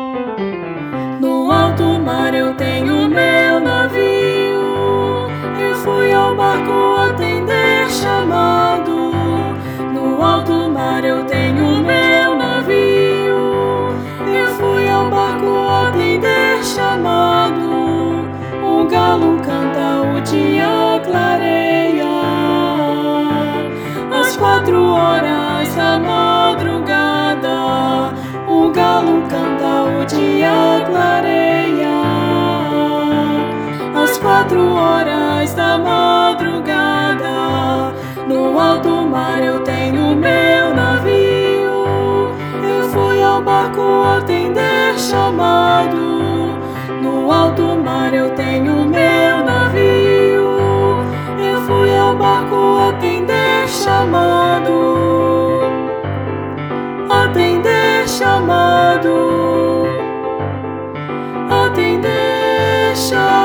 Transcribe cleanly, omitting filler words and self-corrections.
No alto mar eu tenho meu navio, eu fui ao barco atender chamado. No alto mar eu tenho meu navio, eu fui ao barco atender chamado. O galo canta, o dia clareia, às 4 horas da madrugada. O galo canta, o dia clareia, às 4 horas da madrugada. No alto mar eu tenho meu navio, eu fui ao barco atender chamado. No alto mar eu tenho meu navio, eu fui ao barco atender chamado. Atender chamado, atender chamado.